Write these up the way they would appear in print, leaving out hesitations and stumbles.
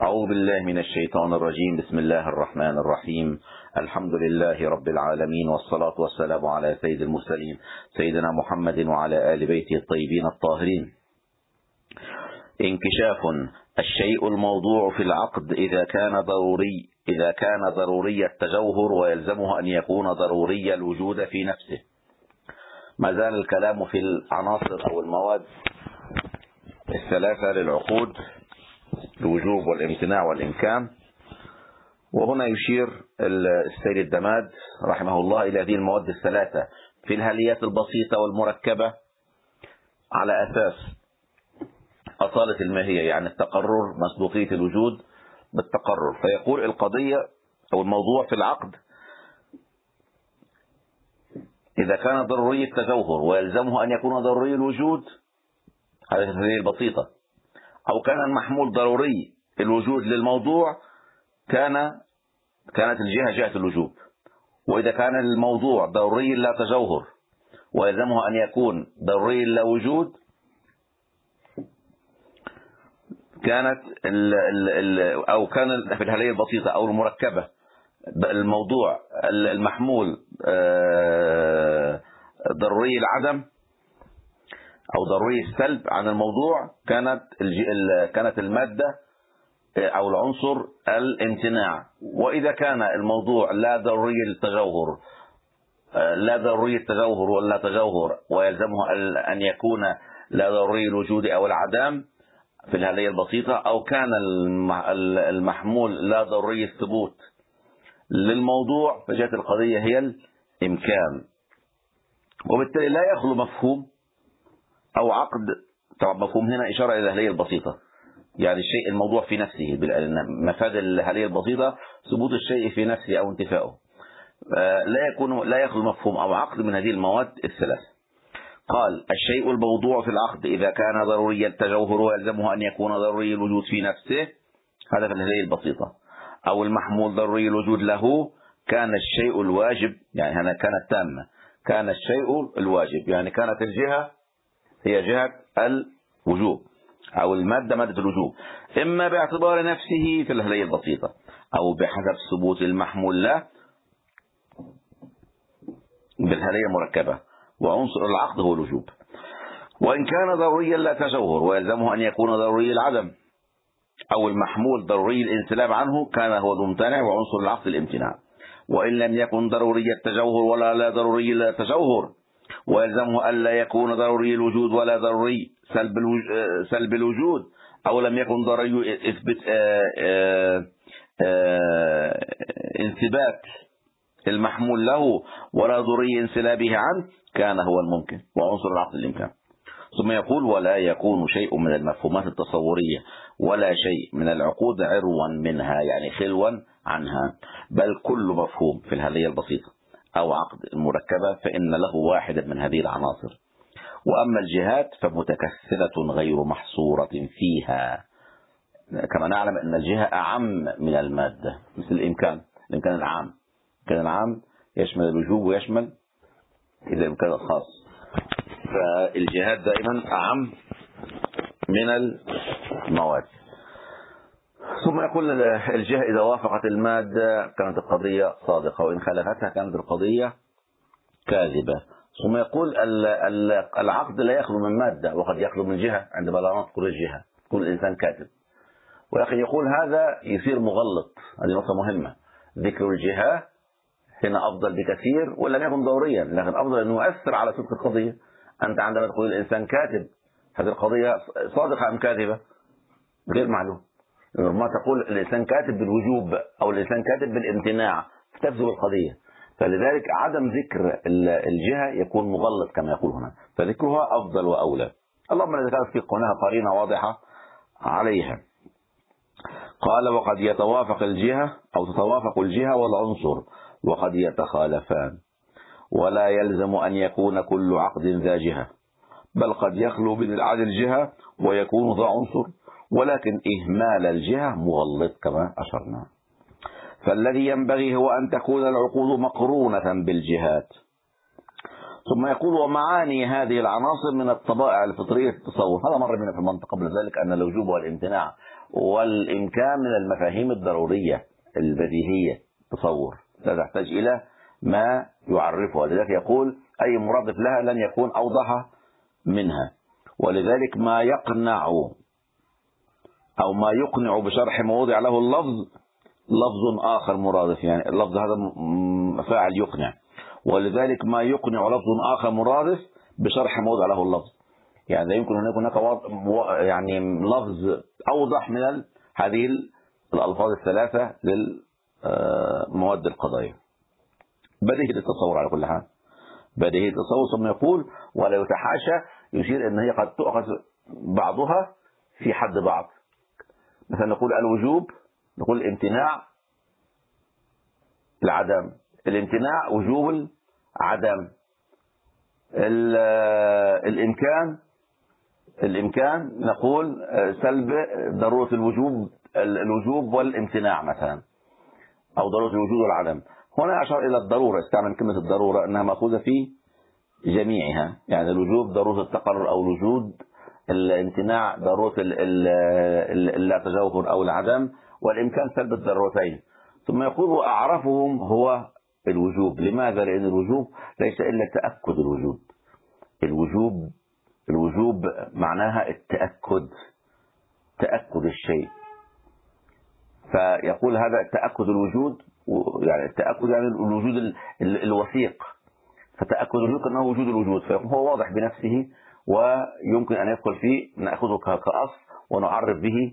أعوذ بالله من الشيطان الرجيم. بسم الله الرحمن الرحيم. الحمد لله رب العالمين، والصلاة والسلام على سيد المرسلين سيدنا محمد وعلى آل بيته الطيبين الطاهرين. انكشاف الشيء الموضوع في العقد إذا كان ضروري التجوهر ويلزمه أن يكون ضروري الوجود في نفسه. ما زال الكلام في العناصر أو المواد الثلاثة للعقود: الوجوب والامتناع والإمكان. وهنا يشير السيد الدماد رحمه الله إلى هذه المواد الثلاثة في الهاليات البسيطة والمركبة على أساس أصالة الماهية، يعني التقرر، مصدوقية الوجود بالتقرر. فيقول القضية أو الموضوع في العقد إذا كان ضروري التجوهر ويلزمه أن يكون ضروري الوجود، هذه الهالية البسيطة، أو كان المحمول ضروري الوجود للموضوع كانت الجهة جهة الوجوب. وإذا كان الموضوع ضروري لا تجوهر ويلزمه أن يكون ضروري لا وجود، كانت أو كان في الهالية البسيطة أو المركبة الموضوع المحمول ضروري العدم أو ضروري السلب عن الموضوع، كانت المادة أو العنصر الامتناع. وإذا كان الموضوع لا ضروري التجوهر ولا تجوهر ويلزمه أن يكون لا ضروري الوجود أو العدم في الهالية البسيطة، أو كان المحمول لا ضروري الثبوت للموضوع، فجاءت القضية هي الإمكان. وبالتالي لا يخلو مفهوم أو عقد. طبعا مفهوم هنا إشارة إلى الهالية البسيطة، يعني الشيء الموضوع في نفسه. مفاد الهالية البسيطة ثبوت الشيء في نفسه أو انتفاؤه. لا يخلو مفهوم أو عقد من هذه المواد الثلاث. قال: الشيء الموضوع في العقد إذا كان ضروري التجوهر ويلزمه أن يكون ضروري الوجود في نفسه، هذا في الهالية البسيطة، أو المحمول ضروري الوجود له، كان الشيء الواجب، يعني هنا كانت تامة، كان الشيء الواجب، يعني كانت الجهة هي جهة الوجوب أو المادة مادة الوجوب، إما باعتبار نفسه في الهالية البسيطة أو بحسب ثبوت المحمول له بالهالية المركبة. وعنصر العقد هو الوجوب. وإن كان ضروريا لا تجوهر ويلزمه أن يكون ضروري العدم أو المحمول ضروري الانسلاب عنه، كان هو الممتنع، وعنصر العقد الامتناع. وإن لم يكن ضروري التجوهر ولا لا ضروري لا تجوهر ويلزمه ألا يكون ضروري الوجود ولا ضروري سلب الوجود، أو لم يكن ضروري إثبات انثبات المحمول له ولا ضروري انسلابه عنه، كان هو الممكن، وعنصر العقد الإمكان. ثم يقول: ولا يكون شيء من المفهومات التصورية ولا شيء من العقود عروا منها، يعني خلوا عنها، بل كل مفهوم في الهالية البسيطة أو عقد المركبة فإن له واحدا من هذه العناصر. وأما الجهات فمتكثرة غير محصورة فيها، كما نعلم أن الجهة أعم من المادة، مثل الإمكان العام. الإمكان العام يشمل الوجوب ويشمل الإمكان الخاص، فالجهات دائما أعم من المواد. ثم يقول: الجهة إذا وافقت المادة كانت القضية صادقة، وإن خالفتها كانت القضية كاذبة. ثم يقول: العقد لا يخلو من مادة، وقد يخلو من جهة عندما لا نذكر الجهة، كل الإنسان كاتب. ولكن يقول هذا يصير مغلط. هذه نقطة مهمة. ذكر الجهة هنا أفضل بكثير، ولم يكن ضروريا، لكن أفضل أنه يؤثر على صدق القضية. أنت عندما تقول الإنسان كاتب، هذه القضية صادقة أم كاذبة؟ غير معلوم. ما تقول الإنسان كاتب بالوجوب أو الإنسان كاتب بالامتناع، تكذب القضية. فلذلك عدم ذكر الجهة يكون مغلط كما يقول هنا، فذكرها أفضل وأولى، اللهم إذا كانت في قناها قرينة واضحة عليها. قال: وقد يتوافق الجهة أو تتوافق الجهة والعنصر، وقد يتخالفان، ولا يلزم أن يكون كل عقد ذا جهة، بل قد يخلو من الجهة ويكون ذا عنصر، ولكن إهمال الجهة مغلط كما أشرنا. فالذي ينبغي هو أن تكون العقود مقرونة بالجهات. ثم يقول: ومعاني هذه العناصر من الطبائع الفطرية التصور. هذا مر بنا في المنطق قبل ذلك أن الوجوب والامتناع والإمكان من المفاهيم الضرورية البديهية. تصور لا تحتاج إلى ما يعرفها، لذلك يقول أي مرادف لها لن يكون أوضح منها. ولذلك ما يقنع أو ما يقنع بشرح ما وضع له اللفظ لفظ آخر مرادف، يعني اللفظ هذا فاعل يقنع، ولذلك ما يقنع لفظ آخر مرادف بشرح ما وضع له اللفظ. يعني لا يمكن أن يكون هناك يعني لفظ أوضح من هذه الألفاظ الثلاثة للمواد القضائية. بديهي التصور على كل حال، بديهي التصور. ثم يقول ولا يتحاشى، يشير أن هي قد تؤخذ بعضها في حد بعض. مثلا نقول الوجوب، نقول الامتناع العدم، الامتناع وجوب العدم، الإمكان نقول سلب ضرورة الوجوب والامتناع مثلا، أو ضرورة الوجود والعدم. هنا أشار إلى الضرورة، استعمل كلمة الضرورة أنها مأخوذة في جميعها، يعني الوجوب ضرورة التقرر أو الوجود، الامتناع ضرورة اللا تجوهر أو العدم، والإمكان سلب الضرورتين. ثم يقول وأعرفهم هو الوجوب. لماذا؟ لأن الوجوب ليس إلا تأكد الوجود. الوجوب معناها التأكد، تأكد الشيء. فيقول هذا تأكد الوجود، يعني التأكد يعني الوجود الوثيق، فتأكد الوجود أنه وجود الوجود، فهو واضح بنفسه ويمكن أن يدخل فيه، نأخذه كأصل ونعرف به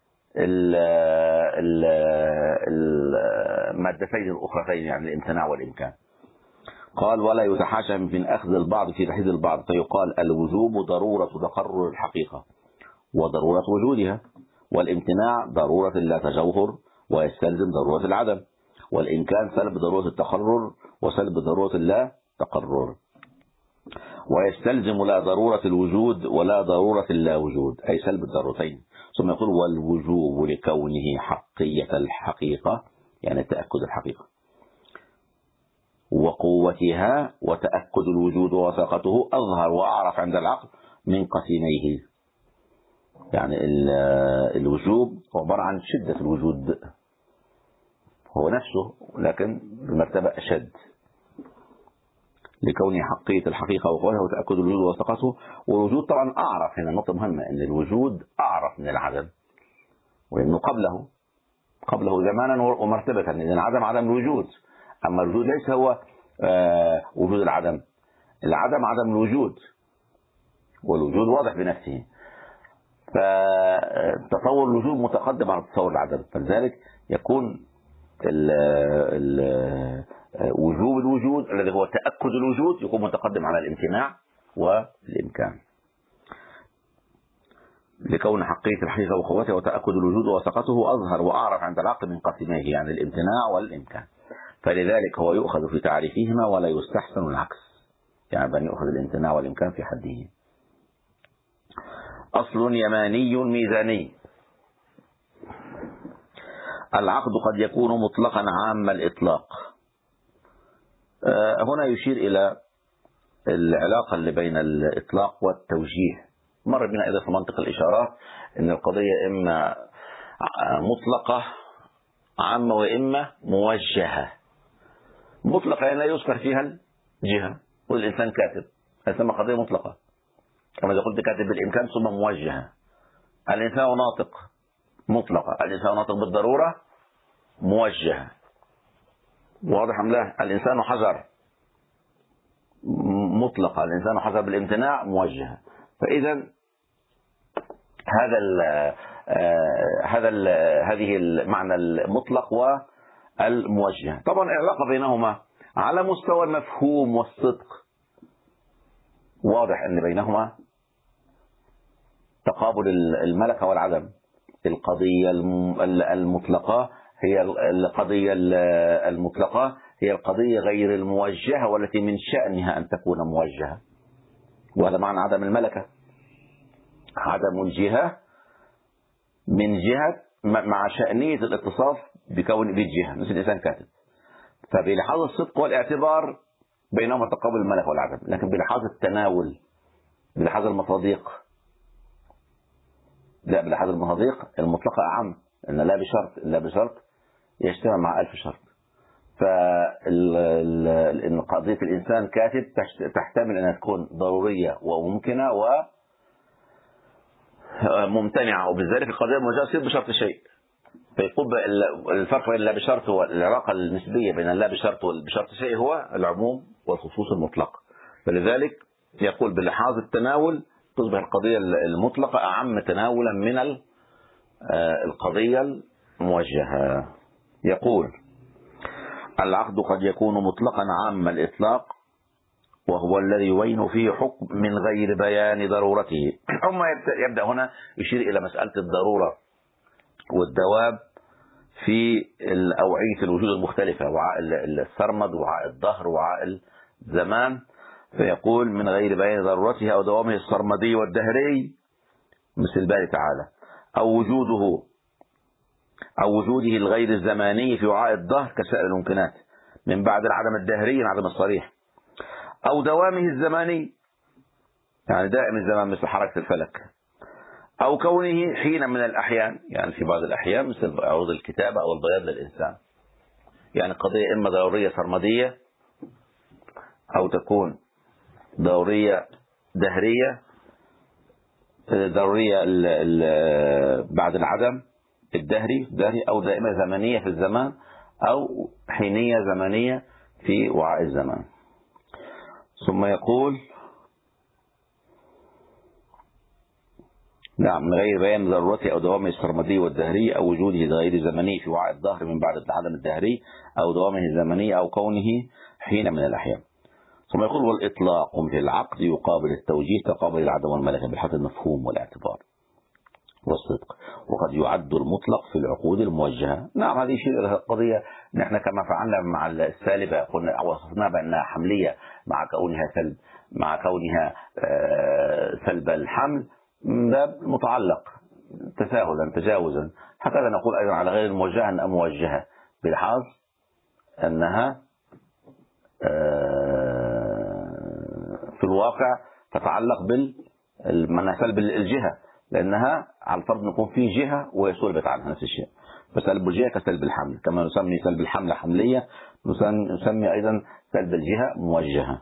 المادتين الأخرتين، يعني الامتناع والإمكان. قال ولا يتحاشى من أخذ البعض في تحديد البعض، فيقال الوجوب ضرورة تقرر الحقيقة وضرورة وجودها، والامتناع ضرورة لا تجوهر ويستلزم ضرورة العدم، والإمكان سلب ضرورة التقرر وسلب ضرورة اللا تقرر، ويستلزم لا ضرورة الوجود ولا ضرورة اللا وجود، أي سلب الضرورتين. ثم يقول والوجوب لكونه حقية الحقيقة، يعني تأكد الحقيقة وقوتها، وتأكد الوجود ووثاقته أظهر وأعرف عند العقل من قسيميه. يعني الوجوب هو عبارة عن شدة الوجود، هو نفسه لكن بمرتبة أشد، لكونه حقية الحقيقة وقوتها وتأكد الوجود ووثاقته. والوجود طبعا أعرف، هنا نقطة مهمة أن الوجود أعرف من العدم، وأنه قبله زمانا ومرتبة، لأن العدم عدم الوجود، أما الوجود ليس هو وجود العدم عدم الوجود، والوجود واضح بنفسه. فتصور الوجود متقدم على تصور العدم، فلذلك يكون وجوب الوجود الذي هو تأكد الوجود يكون متقدم على الامتناع والإمكان، لكون حقية الحقيقة وقوتها وتأكد الوجود ووثاقته أظهر وأعرف عند العقل من قسميه، يعني الامتناع والإمكان. فلذلك هو يؤخذ في تعريفهما ولا يستحسن العكس، يعني بأن يؤخذ الامتناع والإمكان في حده. أصل يماني ميزاني. العقد قد يكون مطلقا عام الإطلاق. هنا يشير إلى العلاقة اللي بين الإطلاق والتوجيه. مر بنا إذا في منطق الإشارات أن القضية إما مطلقة عامة وإما موجهة. مطلقة يعني لا يذكر فيها الجهة، والإنسان كاتب، هذه قضية مطلقة، كما إذا قلت كاتب بالإمكان ثم موجهة. الإنسان ناطق مطلقة، الإنسان ناطق بالضرورة موجهة، واضح أم لا؟ الإنسان حذر مطلقة، الإنسان حذر بالامتناع موجهة. فإذا هذه المعنى المطلق والموجه. طبعا العلاقة بينهما على مستوى المفهوم والصدق واضح أن بينهما تقابل الملكة والعدم. القضية المطلقة هي القضية المطلقة هي القضية غير الموجهة والتي من شأنها أن تكون موجهة، وهذا معنى عدم الملكة. عدم الجهة من جهة مع شأنية الاتصاف بكون بالجهة، مثل الإنسان كاتب. فبلحاظ الصدق والاعتبار بينهما تقابل الملكة والعدم، لكن بلحاظ التناول، بلحاظ المصادق، لا بالحظ المضيق المطلقة أعم، إن لا بشرط، لا بشرط يجتمع مع 1000 شرط. فإن قضية الإنسان كاتب تحتمل أن تكون ضرورية وممكنة وممتنعة، وبذلك القضية الموجهة تصير بشرط شيء. فيقول الفرق بين لا بشرط والعلاقة النسبية بين لا بشرط والبشرط شيء هو العموم والخصوص المطلق. فلذلك يقول بلحاظ التناول تصبح القضية المطلقة أعم تناولا من القضية الموجهة. يقول العقد قد يكون مطلقا عام الإطلاق وهو الذي يبين فيه حكم من غير بيان ضرورته. ثم يبدأ هنا يشير إلى مسألة الضرورة والدواب في أوعية الوجود المختلفة، وعاء السرمد وعاء الظهر وعاء الزمان. فيقول من غير بيان ضرورته أو دوامه السرمدي والدهري مثل الباري تعالى، أو وجوده الغير الزماني في وعاء الظهر كسائر الممكنات من بعد العدم الدهري العدم الصريح، أو دوامه الزماني يعني دائم الزمان مثل حركة الفلك، أو كونه حين من الأحيان يعني في بعض الأحيان مثل عروض الكتابة أو البياض للإنسان. يعني قضية إما ضرورية سرمدية أو تكون ضرورية دهرية، ضرورية بعد العدم الدهري أو دائمة زمنية في الزمان أو حينية زمنية في وعاء الزمان. ثم يقول نعم من غير بيان ضرورته أو دوامه السرمدي والدهري أو وجوده غير زمني في وعاء الظهر من بعد العدم الدهري أو دوامه الزمني أو كونه حين من الأحيان. ثم يقول والإطلاق في العقد يقابل التوجيه تقابل العدم والملكة بحسب المفهوم والاعتبار والصدق، وقد يعد المطلق في العقود الموجهة. نعم هذه شيء القضية نحن كما فعلنا مع السالبة قلنا وصفناها بأنها حملية مع كونها سلب، مع كونها سلب الحمل ده متعلق تساهلا تجاوزا. هكذا نقول أيضا على غير الموجهة أنها موجهة بلحاظ أنها في الواقع تتعلق بالمعنى سلب الجهة، لأنها على الفرض نكون في جهة ويسلبت عنها نفس الشيء. فسلب الجهة كسلب الحمل، كما نسمي سلب الحمل حملية نسمي أيضا سلب الجهة موجهة.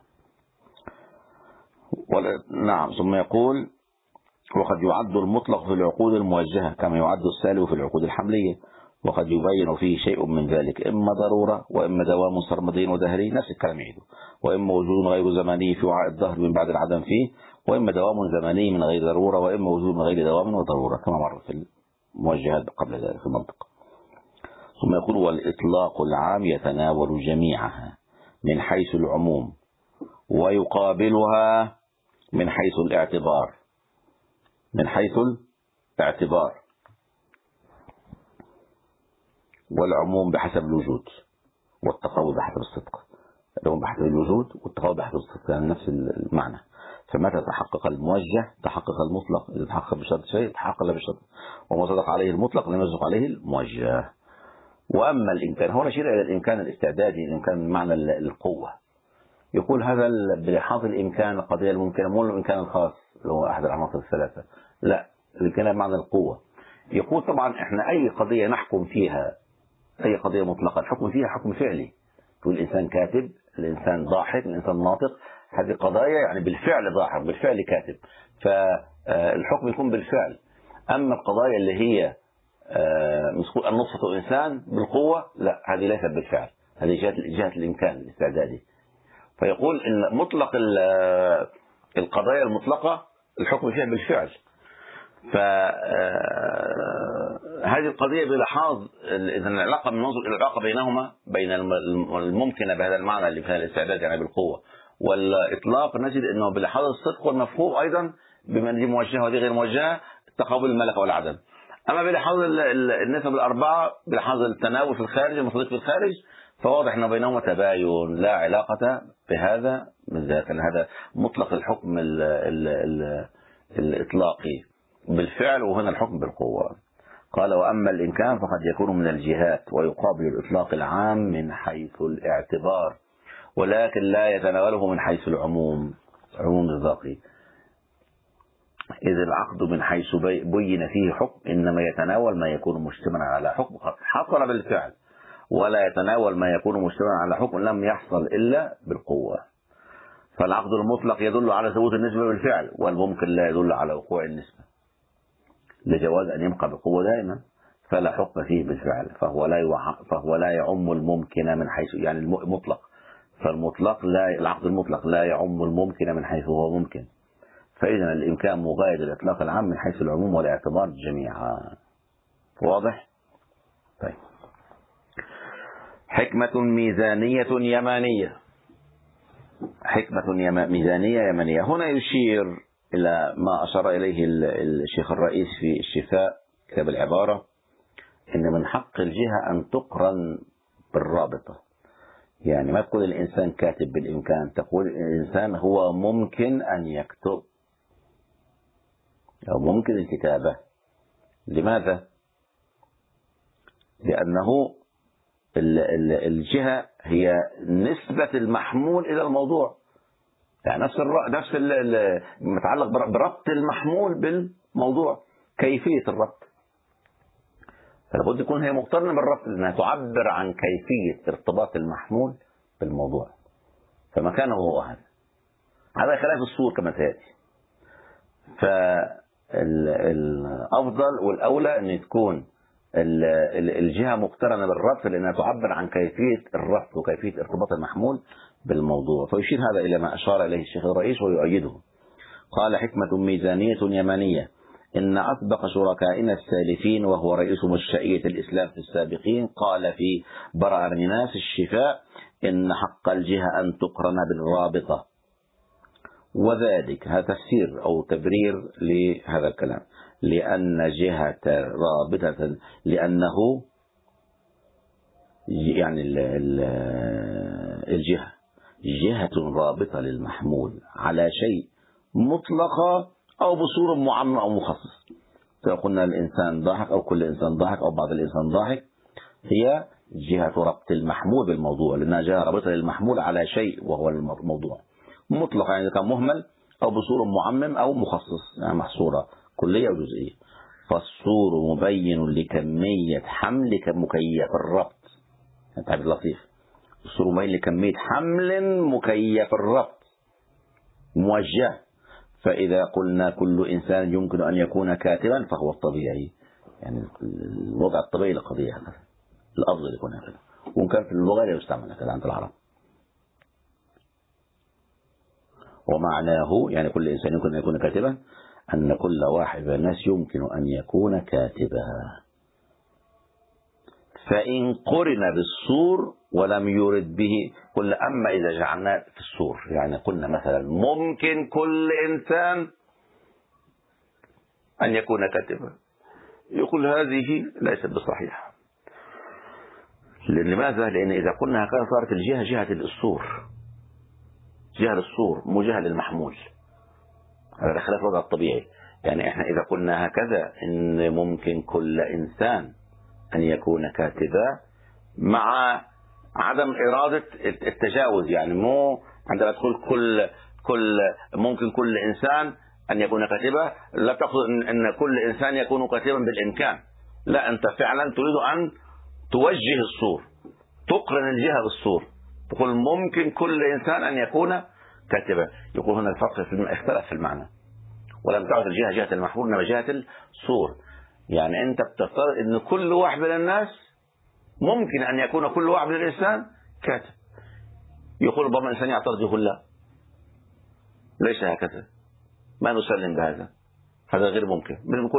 نعم ثم يقول وقد يعد المطلق في العقود الموجهة كما يعد السالب في العقود الحملية، وقد يبين فيه شيء من ذلك إما ضرورة وإما دوام سرمدي ودهري نفس الكلام يعيده، وإما وجود غير زماني في وعاء الظهر من بعد العدم فيه، وإما دوام زماني من غير ضرورة، وإما وجود من غير دوام وضرورة كما مر في الموجهات قبل ذلك في المنطق. ثم يقول والإطلاق العام يتناول جميعها من حيث العموم ويقابلها من حيث الاعتبار، من حيث الاعتبار والعموم بحسب الوجود والتقوي بحسب الصدق. العموم بحسب الوجود والتقوي بحسب الصدق يعني نفس المعنى. فمتى تحقق الموجه تحقق المطلق، إذا تحقق بشرط شيء تحقق بشرط، وما صدق عليه المطلق لم يصدق عليه الموجه. وأما الإمكان هو نشير إلى الإمكان الاستعدادي، الإمكان معنى القوة. يقول هذا بلحاظ الإمكان القضية الممكنة مو الإمكان الخاص اللي هو أحد العناصر الثلاثة، لا الإمكان معنى القوة. يقول طبعا إحنا أي قضية نحكم فيها أي قضية مطلقة الحكم فيها حكم فعلي. تقول الإنسان كاتب، الإنسان ضاحك، الإنسان ناطق، هذه قضايا يعني بالفعل ضاحك بالفعل كاتب، فالحكم يكون بالفعل. أما القضايا اللي هي النطفة إنسان بالقوة لا هذه ليست بالفعل، هذه جهة الإمكان الاستعدادي. فيقول إن مطلق القضايا المطلقة الحكم فيها بالفعل. فهذه القضية بلحاظ إذا العلاقة من منظور العلاقة بينهما بين الممكنة بهذا المعنى اللي فيها الاستعداد يعني بالقوة والإطلاق نجد أنه بلحاظ الصدق والمفهوم أيضا بما دي موجهة ودي غير موجهة تقابل الملكة والعدم. أما بلحاظ النسب الأربعة بلحاظ التناول في الخارج المصدق في الخارج فواضح أنه بينهما تباين لا علاقة بهذا من ذاك. هذا مطلق الحكم الإطلاقي بالفعل وهنا الحكم بالقوة. قال وأما الإمكان فقد يكون من الجهات ويقابل الإطلاق العام من حيث الاعتبار ولكن لا يتناوله من حيث العموم الباقي. إذ العقد من حيث بين فيه حكم إنما يتناول ما يكون مجتمعا على حكم قد حصل بالفعل، ولا يتناول ما يكون مجتمعا على حكم لم يحصل إلا بالقوة. فالعقد المطلق يدل على ثبوت النسبة بالفعل، والممكن لا يدل على وقوع النسبة لجواز أن يبقى بقوة دائما، فلا حكم فيه بالفعل، فهو لا يعم الممكن من حيث يعني المطلق. فالمطلق لا العقد المطلق لا يعم الممكن من حيث هو ممكن، فإذا الإمكان مغاير الإطلاق العام من حيث العموم والاعتبار جميعا. واضح؟ طيب. حكمة ميزانية يمانية. حكمة ميزانية يمانية هنا يشير إلى ما أشار إليه الشيخ الرئيس في الشفاء كتاب العبارة، إن من حق الجهة أن تقرن بالرابطة. يعني ما تقول الإنسان كاتب بالإمكان، تقول الإنسان هو ممكن أن يكتب أو ممكن الكتابة. لماذا؟ لأنه الجهة هي نسبة المحمول إلى الموضوع، يعني نفس متعلق بربط المحمول بالموضوع، كيفية الربط. فلابد يكون هي مقترنة بالربط، لأنها تعبر عن كيفية ارتباط المحمول بالموضوع، فمكانه هو هذا خلاف الصور كما سيأتي. فالأفضل والأولى أن تكون الجهة مقترنة بالربط، لأنها تعبر عن كيفية الربط وكيفية ارتباط المحمول بالموضوع. فيشير هذا إلى ما أشار إليه الشيخ الرئيس ويؤيده. قال: حكمة ميزانية يمانية إن أسبق شركائنا السالفين وهو رئيس مشائية الإسلام في السابقين قال في برأ الناس الشفاء: إن حق الجهة أن تقرن بالرابطة. وذلك هذا تفسير أو تبرير لهذا الكلام، لأن جهة رابطة، لأنه يعني الجهة جهة رابطة للمحمول على شيء مطلقة أو بصورة معممة أو مخصص. لو قلنا الإنسان ضاحك أو كل إنسان ضاحك أو بعض الإنسان ضاحك، هي جهة ربط المحمول بالموضوع، لأنها جهة رابطة للمحمول على شيء وهو الموضوع مطلق، يعني كان مهمل أو بصورة معمم أو مخصص، يعني محصورة كلية أو جزئية. فالصور مبين لكمية حمل مكيف الربط. تعبير لطيف. الصور مبين لكمية حمل مكيف الربط موجه. فإذا قلنا كل إنسان يمكن أن يكون كاتبا فهو الطبيعي، يعني الوضع الطبيعي للقضية هكذا، الأفضل يكون هكذا، وإن كان في اللغة لا يستعمل هكذا عند العرب. ومعناه يعني كل إنسان يمكن أن يكون كاتبا أن كل واحد من الناس يمكن أن يكون كاتبا. فإن قرن بالصور ولم يرد به قل أما إذا جعلنا في الصور، يعني قلنا مثلا ممكن كل إنسان أن يكون كاتبا، يقول هذه ليست بصحيحة. لماذا؟ لأن إذا قلنا هكذا صارت الجهة جهة الصور، جهة للصور مو جهة للمحمول. هذا خلاف الوضع الطبيعي. يعني احنا إذا قلنا هكذا إن ممكن كل إنسان أن يكون كاتبا مع عدم إرادة التجاوز، يعني مو عندما تقول كل ممكن كل إنسان أن يكون كاتبا لا تقصد أن كل إنسان يكون كاتبا بالإمكان، لا، أنت فعلا تريد أن توجه الصور، تقرن الجهة بالصور، تقول ممكن كل إنسان أن يكون كاتبا. يقول هنا الفرق اختلف في المعنى، ولم تعد الجهة جهة المحمول إنما جهة الصور. يعني أنت بتفترض أن كل واحد من الناس ممكن أن يكون كل واحد من الإنسان كاتب. يقول بعض الإنسان يعترض يقول لا، ليس هكذا، ما نسلم بهذا، هذا غير ممكن.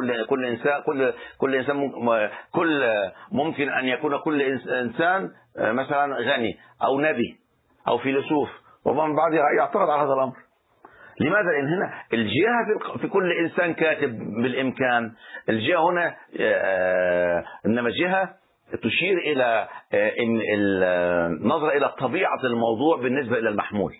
كل إنسان ممكن أن يكون كل إنسان مثلا غني أو نبي أو فيلسوف، ومن بعض يعترض على هذا الأمر. لماذا؟ لأن هنا الجهة في كل إنسان كاتب بالإمكان، الجهة هنا إنما الجهة تشير إلى النظرة إلى طبيعة الموضوع بالنسبة إلى المحمول.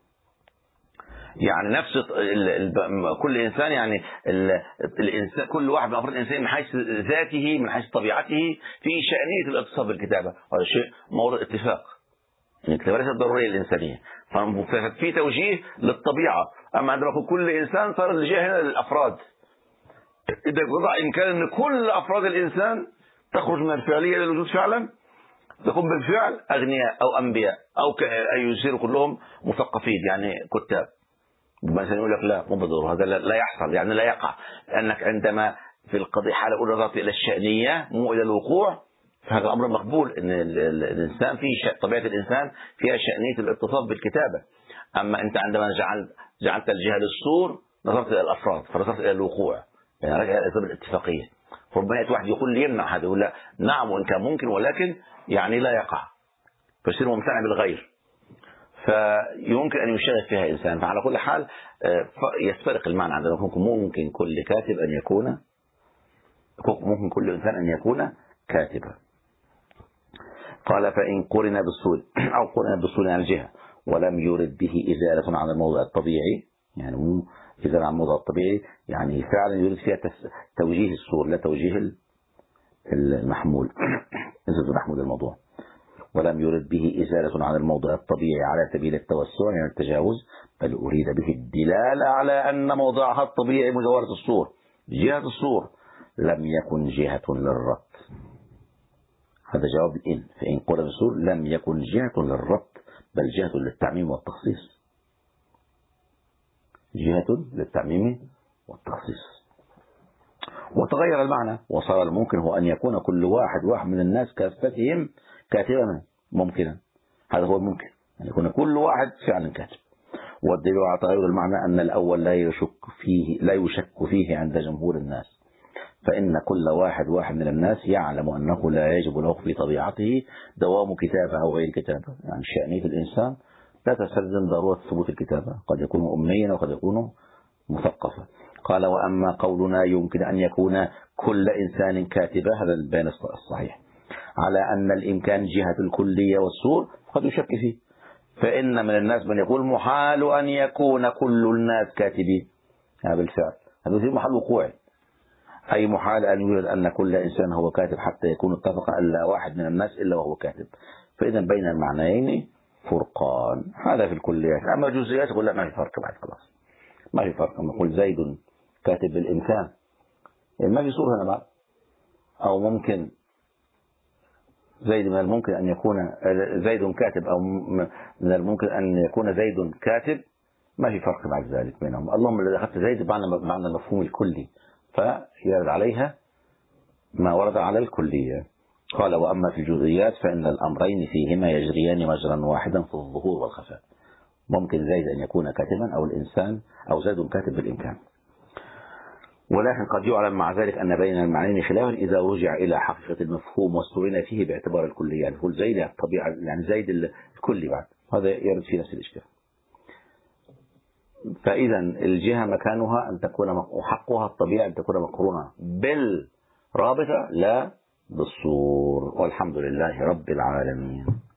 يعني نفس كل إنسان، يعني الإنسان كل واحد من أفراد الإنسان من حيث ذاته من حيث طبيعته في شأنية الاتصال بالكتابة، هذا شيء موضوع اتفاق. الاكتفاء ليست ضرورية الإنسانية، ففي توجيه للطبيعة. أما عندما يكون كل إنسان صار الجهة هنا للأفراد. إذا وضع إمكان أن كل أفراد الإنسان تخرج من الفعلية إلى الوجود فعلا، تقوم بالفعل أغنياء أو أنبياء أو يصيروا كلهم مثقفين يعني كتاب، مثلا يقول لك لا مو بالضرورة، هذا لا يحصل، يعني لا يقع، لأنك عندما في القضية حالة أولى نظرت إلى الشأنية مو إلى الوقوع، فهذا أمر مقبول. إن الإنسان في طبيعة الإنسان فيها شأنية الاتصاف بالكتابة. أما أنت عندما جعلت الجهة للصور نظرت إلى الأفراد، فنظرت إلى الوقوع، يعني رجع إلى الأسباب الاتفاقية. ربما يأتي واحد يقول لي يمنع هذا، يقول لا نعم وإن كان ممكن ولكن يعني لا يقع، فيصير ممتنع بالغير، فيمكن أن يشغل فيها إنسان. فعلى كل حال يفترق المعنى عندنا. ممكن كل كاتب أن يكون، ممكن كل إنسان أن يكون كاتبا. قال فإن قرن بالصول أو قرن بالصول عن الجهة ولم يرد به إزالة عن الموضع الطبيعي، يعني مو إزالة عن الموضع الطبيعي، يعني فعلا يريد فيها توجيه الصور لا توجيه المحمول محمول الموضوع. ولم يرد به إزالة عن الموضع الطبيعي على سبيل التوسع يعني التجاوز، بل أريد به الدلالة على أن موضعها الطبيعي مجاورة الصور، جهة الصور لم يكن جهة للربط. هذا جواب الإن. فإن قرن بالصور لم يكن جهة للربط بل جهة للتعميم والتخصيص، جهة للتعميم والتخصيص. وتغير المعنى وصار الممكن هو أن يكون كل واحد من الناس كافتهم كاتبا ممكنا. هذا هو الممكن، أن يكون كل واحد فعلا كاتب. والدليل على تغير المعنى أن الأول لا يشك فيه عند جمهور الناس، فإن كل واحد من الناس يعلم أنه لا يجب له في طبيعته دوام كتابة أو غير كتابة. يعني شأنية الإنسان لا تستلزم ضرورة ثبوت الكتابة، قد يكون أميا وقد يكون مثقفا. قال وأما قولنا يمكن أن يكون كل إنسان كاتبا، هذا البيان الصحيح على أن الإمكان جهة الكلية والصور قد يشك فيه، فإن من الناس من يقول محال أن يكون كل الناس كاتبين. هذا بالفعل هذا في محل وقوعي، أي محال أن يوجد أن كل إنسان هو كاتب حتى يكون اتفق ألا واحد من الناس إلا وهو كاتب. فإذا بين المعنيين فرقان، هذا في الكليات. أما الجزئيات يقول لا ما في فرق بعد، خلاص ما في فرق. أما يقول زيد كاتب بالإمكان يعني ما في صورة هنا بعد، أو ممكن زيد من الممكن أن يكون زيد كاتب، أو من الممكن أن يكون زيد كاتب، ما في فرق بعد ذلك بينهم. اللهم الذي أخذت زيد معنى المفهوم الكلي فيرد عليها ما ورد على الكلية. قال وأما في الجزئيات فإن الأمرين فيهما يجريان مجرا واحدا في الظهور والخفاء. ممكن زيد أن يكون كاتبا أو الإنسان أو زيد كاتب بالإمكان، ولكن قد يعلم مع ذلك أن بين المعنيين خلافا إذا رجع إلى حقيقة المفهوم واستوينا فيه باعتبار الكلية. يعني يقول زيد الطبيعة، يعني زيد الكلي بعد، هذا يرد في نفس الإشكال. فإذا الجهة مكانها أن تكون وحقها الطبيعي أن تكون مقرونة بالرابطة لا بالصور. والحمد لله رب العالمين.